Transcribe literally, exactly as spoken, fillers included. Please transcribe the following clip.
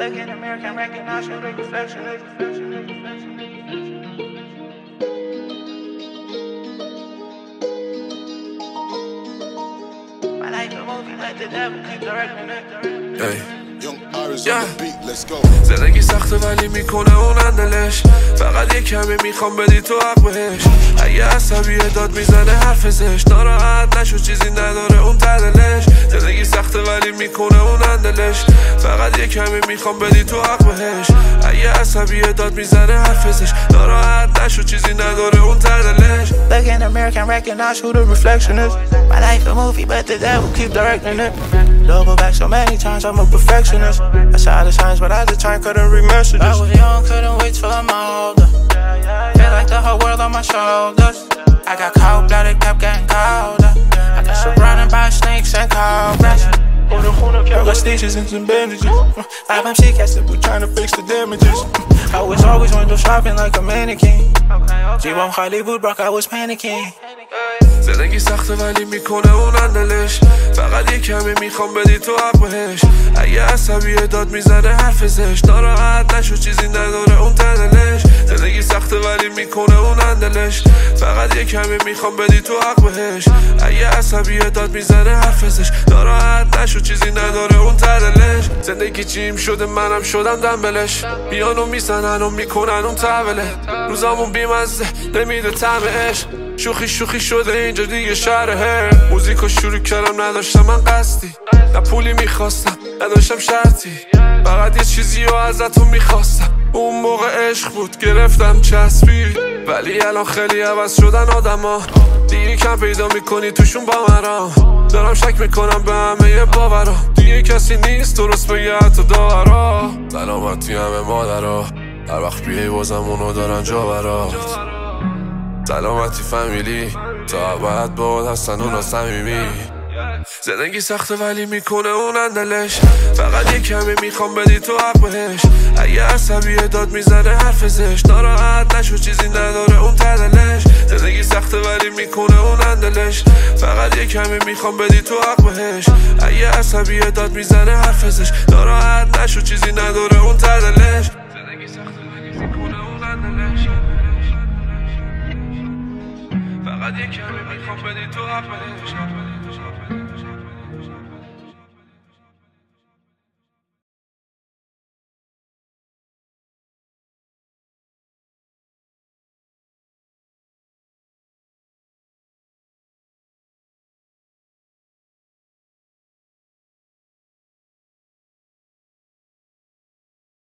Look in the mirror, can't recognize who the reflection is. My life a movie, let the devil keep directing it. Hey. Yeah. زندگی سخته ولی میکنه اون اندلش. فقط یه کمی میخوام بدی تو حق بهش. اگه عصبیه داد میزنه حرف زش. ناراحت نشو چیزی نداره اون تدلش. زندگی سخته ولی میکنه اون اندلش. فقط یه کمی میخوام بدی تو حق بهش. اگه عصبیه داد میزنه حرف زش. ناراحت نشو چیزی نداره اون تدلش. Look in the mirror, can't recognize who the reflection is. My life a movie, but the devil keep directing it. Double back so many times, I'm a perfectionist. I saw the signs, but at the time couldn't read messages. I was young, couldn't wait till I'm older. Feel like the whole world on my shoulders. I got cold-blooded, kept getting colder. I got surrounded by snakes and cobras. I got stitches and some bandages. I've been sick, I said we're trying to fix the damages. I was always window shopping like a mannequin. جیبم خالی بود براک I was panicking. زندگی سخته ولی میکنه اون اندلش. فقط یه کمی میخوام بدی تو حق بهش. اگه عصبیه داد میزنه حرف زش. ناراحت نشو چیزی نداره اون تدلش. زندگی سخته ولی میکنه اون اندلش. فقط یه کمی میخوام بدی تو حق بهش. اگه عصبیه داد میزنه حرف زش. ناراحت نشو چیزی نداره اون تدلش. زندگی جیم شده منم شدم دنبلش. بیانو میزنن و میکنن اون تحوله. روزامون بیمزه نمیده طعم عشق. شوخی شوخی شده اینجا دیگه شهره. موزیکو شروع کردم نداشتم من قصدی. نه پولی میخواستم نداشتم شرطی. فقط یه چیزی رو ازتون میخواستم. اون موقع عشق بود گرفتم چسبید. ولی الان خیلی عوض شدن آدما. دیگه کم پیدا میکنی توشون با مرا. دارم شک میکنم به همه باورا. دیگه کسی نیست درست بگه حتی داورا. سلامتی همه مادرها. هر وقت بیایی بازم اونو دارن جا برات. سلامتی فامیلی تا باید بود هستن اونا صمیمی. زندگی سخته ولی میکنه اون اندلش. فقط یه کمی میخوام بدی تو حق بهش. اگه عصبیه داد میزنه حرف زش. ناراحت نشو چیزی نداره اون تدلش. زندگی سخته ولی میکنه اون اندلش. فقط یه کمی میخوام بدی تو حق بهش. اگه عصبیه داد میزنه حرف زش. ناراحت نشو چیزی نداره اون تدلش. زندگی سخته ولی میکنه اون اندلش. فقط یه کمی میخوام بدی تو حق بهش.